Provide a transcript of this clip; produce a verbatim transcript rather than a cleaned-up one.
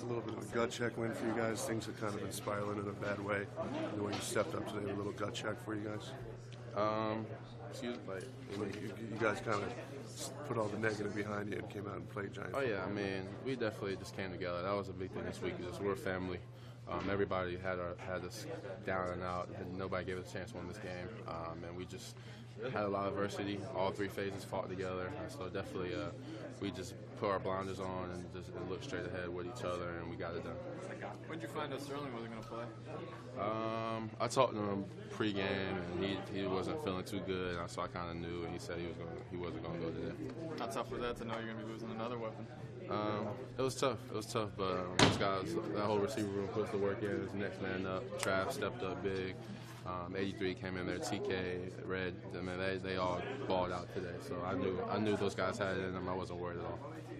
a little bit of a gut check win for you guys. Things have kind of been spiraling in a bad way. The way you stepped up today, a little gut check for you guys. Um, excuse me. Like, like you, you guys kind of put all the negative behind you and came out and played Giant. Oh yeah, I mean, we definitely just came together. That was a big thing this week. Is we're a family. Um, everybody had our, had us down and out, and nobody gave us a chance to win this game. Um, and we just had a lot of adversity. All three phases fought together, and so definitely uh, we just put our blinders on and just and looked straight ahead with each other, and we got it done. When did you find out Sterling wasn't going to play? Um, I talked to him pregame, and he he wasn't feeling too good, and so I kind of knew, and he said he was going he wasn't going to go today. How tough was that to know you're going to be losing another weapon? Um, it was tough. It was tough, but um, those guys, that whole receiver room puts the work in. It's next man up. Trav stepped up big. Um, eighty-three came in there. T K, Red. I mean, they they all balled out today. So I knew I knew those guys had it in them. I wasn't worried at all.